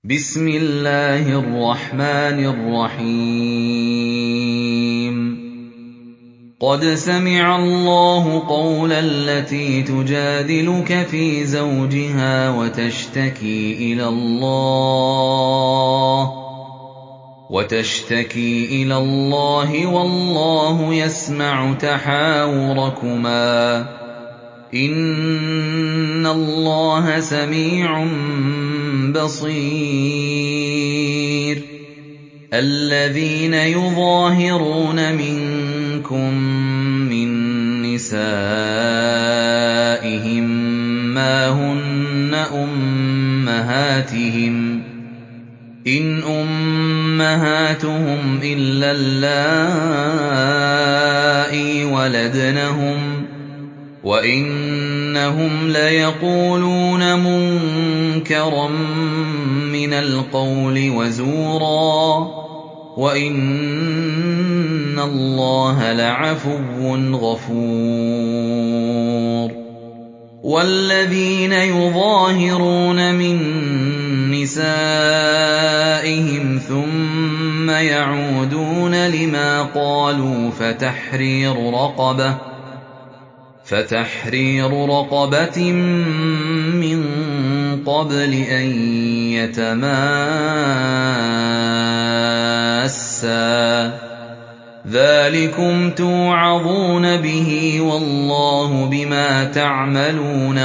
بسم الله الرحمن الرحيم قد سمع الله قول التي تجادلك في زوجها وتشتكي إلى الله والله يسمع تحاوركما إن الله سميع بصير الذين يظاهرون منكم من نسائهم ما هن أمهاتهم إن أمهاتهم إلا اللائي ولدنهم وإنهم ليقولون منكرا من القول وزورا وإن الله لعفو غفور والذين يظاهرون من نسائهم ثم يعودون لما قالوا فتحرير رقبة من قبل أن يتماسا ذلكم توعظون به والله بما تعملون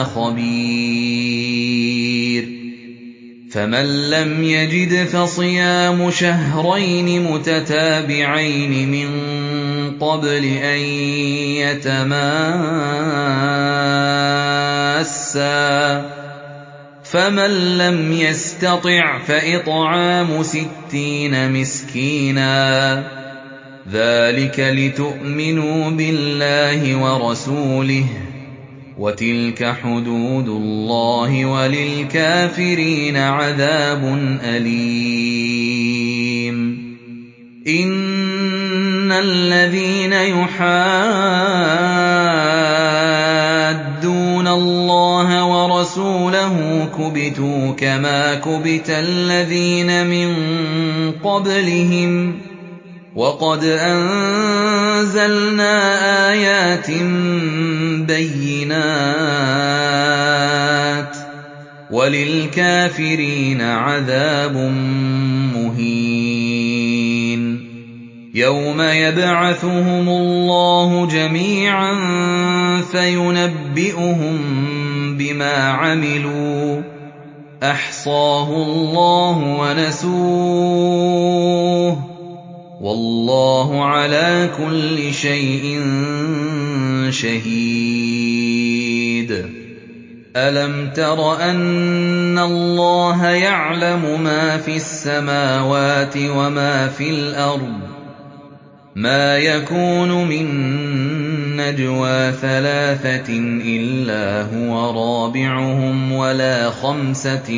خبير فمن لم يجد فصيام شهرين متتابعين من قبل أن يتماسا فمن لم يستطع فإطعام 60 مسكينا ذلك لتؤمنوا بالله ورسوله وتلك حدود الله وللكافرين عذاب أليم إن الذين يحادون الله ورسوله كبتوا كما كبت الذين من قبلهم وقد أنزلنا آيات بينات وللكافرين عذاب مهين يوم يبعثهم الله جميعا فينبئهم بما عملوا أحصاه الله ونسوه والله على كل شيء شهيد ألم تر أن الله يعلم ما في السماوات وما في الأرض ما يكون من نجوى 3 إلا هو رابعهم ولا 5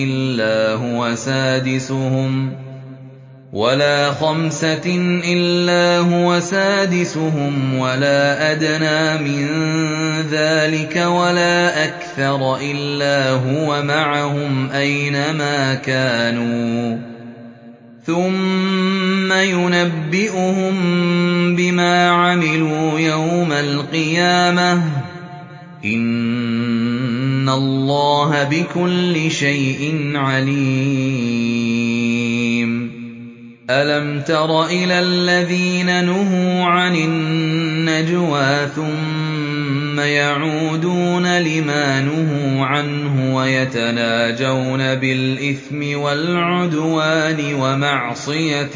إلا هو سادسهم ولا أدنى من ذلك ولا أكثر إلا هو معهم أينما كانوا ثم ينبئهم بما عملوا يوم القيامة إن الله بكل شيء عليم ألم تر إلى الذين نهوا عن النجوى ثم يعودون لما نهوا عنه ويتناجون بالإثم والعدوان ومعصية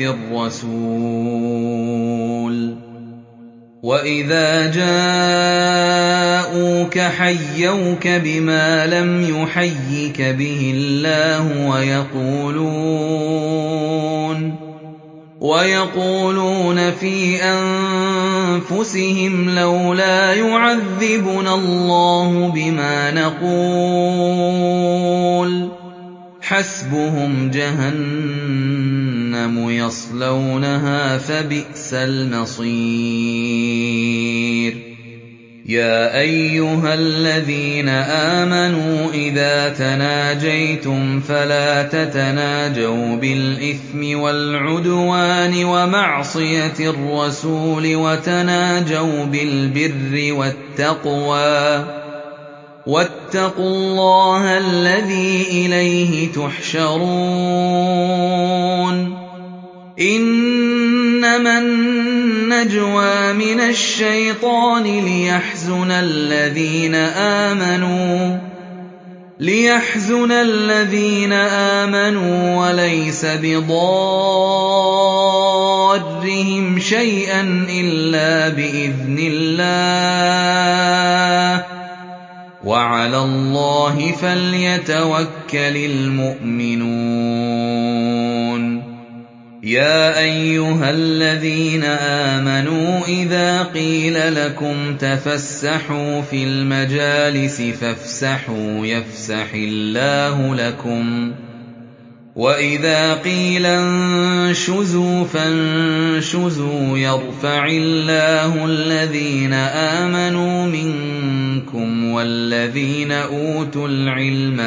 الرسول وإذا جاءوك حيوك بما لم يحيك به الله ويقولون في أنفسهم لولا يعذبنا الله بما نقول حسبهم جهنم يصلونها فبئس المصير يَا أَيُّهَا الَّذِينَ آمَنُوا إِذَا تَنَاجَيْتُمْ فَلَا تَتَنَاجَوْا بِالْإِثْمِ وَالْعُدْوَانِ وَمَعْصِيَتِ الرَّسُولِ وَتَنَاجَوْا بِالْبِرِّ وَالتَّقْوَىٰ ۖ وَاتَّقُوا اللَّهَ الَّذِي إِلَيْهِ تُحْشَرُونَ إِنَّمَا النَّجْوَىٰ مِنَ الشَّيْطَانِ لِيَحْزُنَ الَّذِينَ آمَنُوا وَلَيْسَ بِضَارِّهِمْ شَيْئًا إِلَّا بِإِذْنِ اللَّهِ ۚ وَعَلَى اللَّهِ فَلْيَتَوَكَّلِ الْمُؤْمِنُونَ يَا أَيُّهَا الَّذِينَ آمَنُوا إِذَا قِيلَ لَكُمْ تَفَسَّحُوا فِي الْمَجَالِسِ فَافْسَحُوا يَفْسَحِ اللَّهُ لَكُمْ ۖ وَإِذَا قِيلَ انشُزُوا فَانشُزُوا يَرْفَعِ اللَّهُ الَّذِينَ آمَنُوا مِنكُمْ وَالَّذِينَ أُوتُوا الْعِلْمَ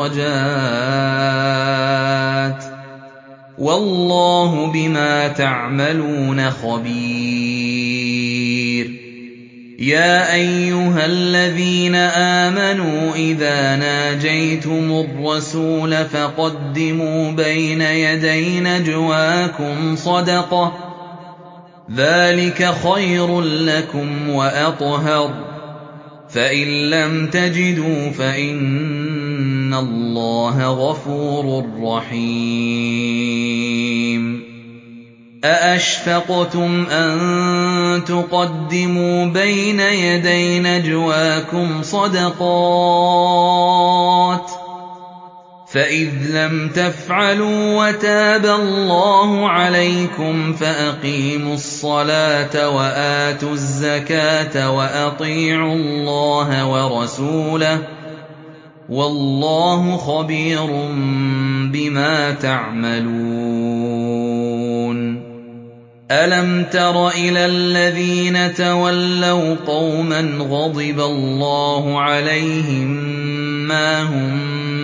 دَرَجَاتٍ ۚ وَاللَّهُ بِمَا تَعْمَلُونَ خَبِيرٌ يَا أَيُّهَا الَّذِينَ آمَنُوا إِذَا نَاجَيْتُمُ الرَّسُولَ فَقَدِّمُوا بَيْنَ يَدَيْ نَجْوَاكُمْ صَدَقَةً ۚ ذَٰلِكَ خَيْرٌ لَّكُمْ وَأَطْهَرُ ۚ فَإِن لَّمْ تَجِدُوا فَإِنَّ اللَّهَ غَفُورٌ رَّحِيمٌ أَأَشْفَقْتُمْ أَن تُقَدِّمُوا بَيْنَ يَدَيْ نَجْوَاكُمْ صَدَقَاتٍ ۚ فَإِذْ لَمْ تَفْعَلُوا وَتَابَ اللَّهُ عَلَيْكُمْ فَأَقِيمُوا الصَّلَاةَ وَآتُوا الزَّكَاةَ وَأَطِيعُوا اللَّهَ وَرَسُولَهُ ۚ وَاللَّهُ خَبِيرٌ بِمَا تَعْمَلُونَ أَلَمْ تَرَ إِلَى الَّذِينَ تَوَلَّوْا قَوْمًا غَضِبَ اللَّهُ عَلَيْهِم مَّا هُم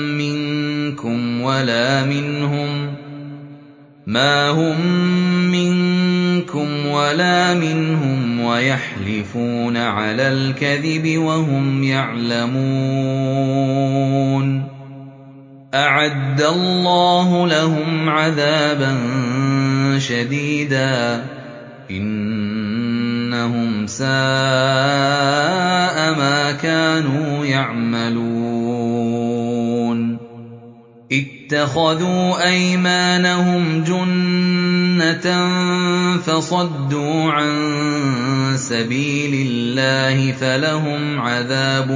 مِّنكُمْ وَلَا مِنْهُمْ وَيَحْلِفُونَ عَلَى الْكَذِبِ وَهُمْ يَعْلَمُونَ أَعَدَّ اللَّهُ لَهُمْ عَذَابًا شَدِيدًا ۖ إِنَّهُمْ سَاءَ مَا كَانُوا يَعْمَلُونَ اتَّخَذُوا أَيْمَانَهُمْ جُنَّةً فَصَدُّوا عَن سَبِيلِ اللَّهِ فَلَهُمْ عَذَابٌ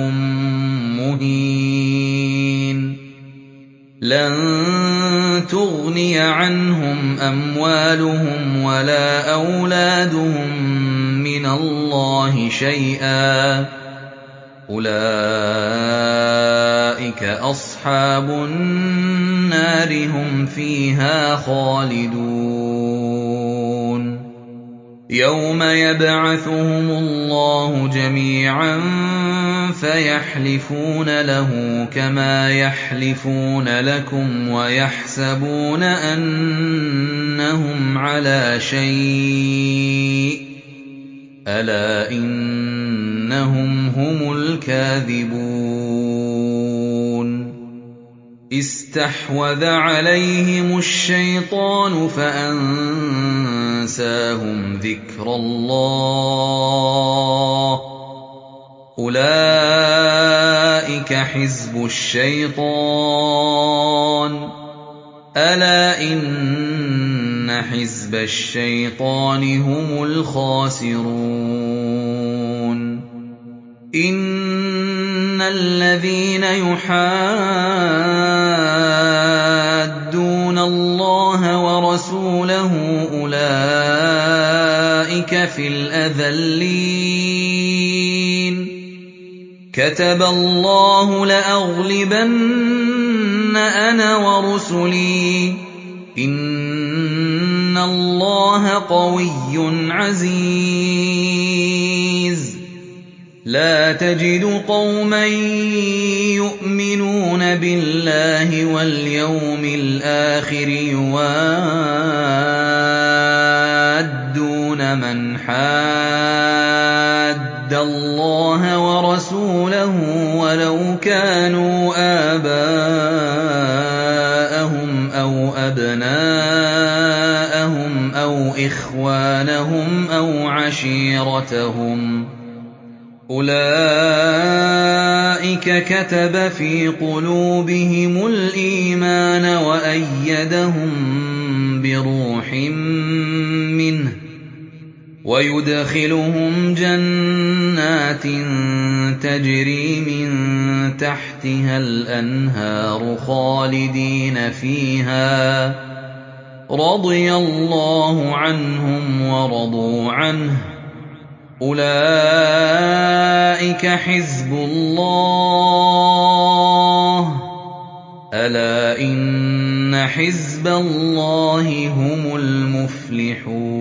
مُّهِينٌ لَّن تُغْنِيَ عَنْهُمْ أَمْوَالُهُمْ وَلَا أَوْلَادُهُم مِّنَ اللَّهِ شَيْئًا ۚ أُولَٰئِكَ أَصْحَابُ النَّارِ ۖ هُمْ فِيهَا خَالِدُونَ يَوْمَ يَبْعَثُهُمُ اللَّهُ جَمِيعًا فَيَحْلِفُونَ لَهُ كَمَا يَحْلِفُونَ لَكُمْ وَيَحْسَبُونَ أَنَّهُمْ عَلَىٰ شَيْءٍ ۚ أَلَا إِنَّهُمْ هُمُ الْكَاذِبُونَ اسْتَحْوَذَ عَلَيْهِمُ الشَّيْطَانُ فَأَنسَاهُمْ ذِكْرَ اللَّهِ ۚ أُولَٰئِكَ حِزْبُ الشَّيْطَانِ ۚ أَلَا إِنَّ حِزْبَ الشَّيْطَانِ هُمُ الْخَاسِرُونَ إِنَّ الَّذِينَ يُحَادُّونَ اللَّهَ وَرَسُولَهُ أُولَٰئِكَ فِي الْأَذَلِّينَ كَتَبَ اللَّهُ لَأَغْلِبَنَّ أَنَا وَرُسُلِي ۚ إِنَّ اللَّهَ قَوِيٌّ عَزِيزٌ لَّا تَجِدُ قَوْمًا يُؤْمِنُونَ بِاللَّهِ وَالْيَوْمِ الْآخِرِ يُوَادُّونَ مَنْ حَادَّ اللَّهَ وَرَسُولَهُ وَلَوْ كَانُوا آبَاءَهُمْ أَوْ أَبْنَاءَهُمْ أَوْ إِخْوَانَهُمْ أَوْ عَشِيرَتَهُمْ ۚ أُولَٰئِكَ كَتَبَ فِي قُلُوبِهِمُ الْإِيمَانَ وَأَيَّدَهُم بِرُوحٍ مِّنْهُ ۖ وَيُدْخِلُهُمْ جَنَّاتٍ تَجْرِي مِن تَحْتِهَا الْأَنْهَارُ خَالِدِينَ فِيهَا ۚ رَضِيَ اللَّهُ عَنْهُمْ وَرَضُوا عَنْهُ ۚ أُولَٰئِكَ حِزْبُ اللَّهِ ۚ أَلَا إِنَّ حِزْبَ اللَّهِ هُمُ الْمُفْلِحُونَ